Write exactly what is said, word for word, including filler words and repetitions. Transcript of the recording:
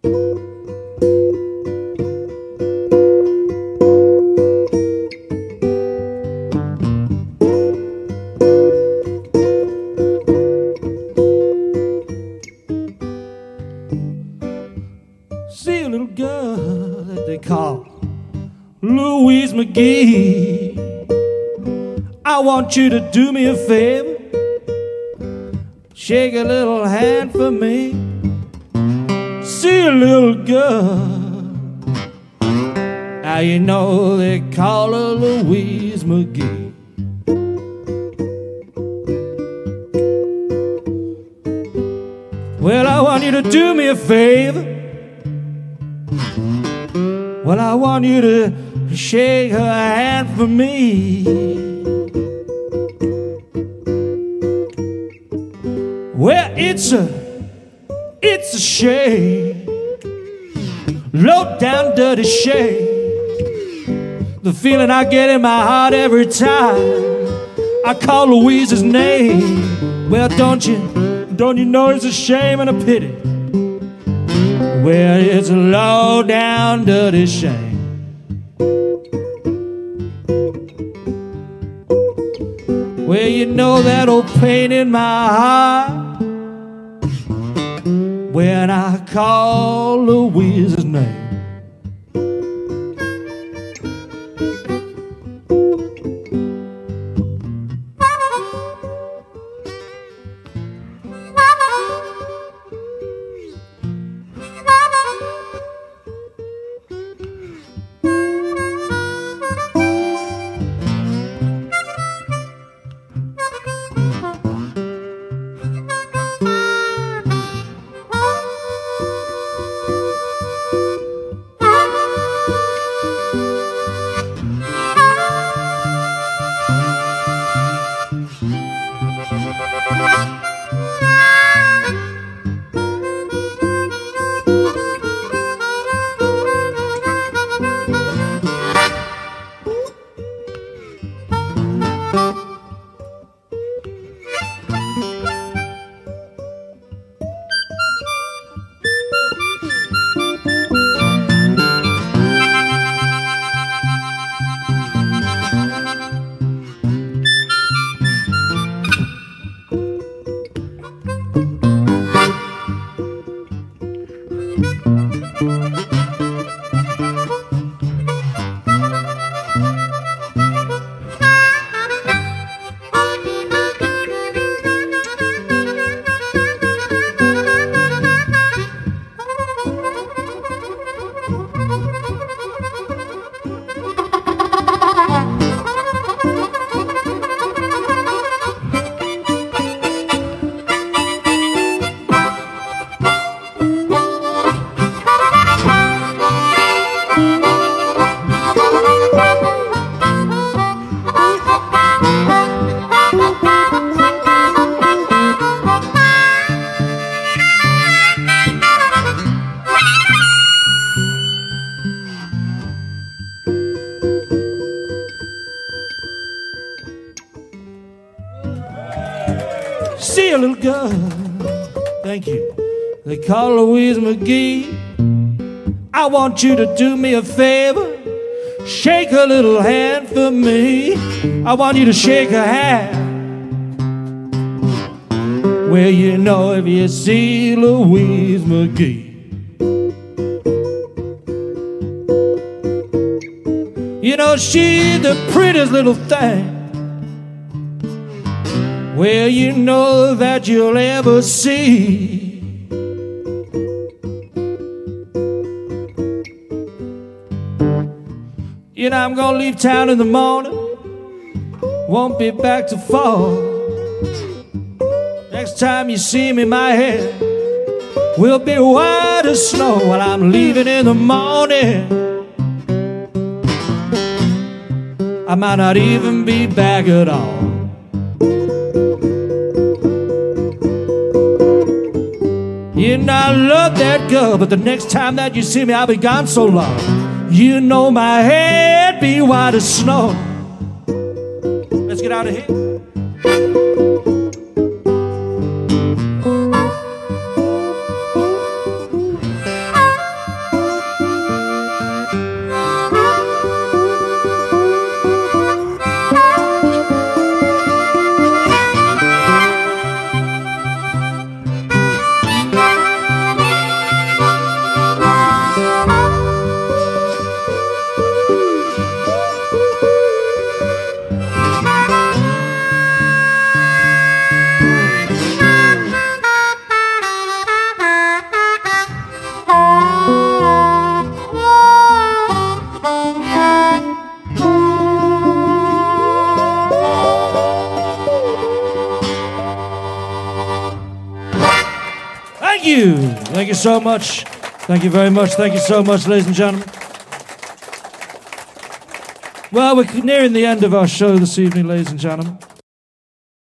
See a little girl that they call Louise McGee. I want you to do me a favor, shake a little hand for me. See a little girl, now you know they call her Louise McGee. Well, I want you to do me a favor. Well, I want you to shake her hand for me. Well, it's a, it's a shame, low down dirty shame. The feeling I get in my heart every time I call Louise's name. Well, don't you, don't you know it's a shame and a pity? Well, it's a low down dirty shame. Well, you know that old pain in my heart when I call Louise's name. See a little girl, thank you, they call Louise McGee. I want you to do me a favor, shake her little hand for me. I want you to shake her hand. Well, you know if you see Louise McGee, you know she's the prettiest little thing. Well, you know that you'll ever see. You know I'm gonna leave town in the morning, won't be back till fall. Next time you see me, my hair will be white as snow. While I'm leaving in the morning, I might not even be back at all. You know I love that girl, but the next time that you see me, I'll be gone so long. You know my head be white as snow. Let's get out of here. Thank you. Thank you so much. Thank you very much. Thank you so much, ladies and gentlemen. Well, we're nearing the end of our show this evening, ladies and gentlemen.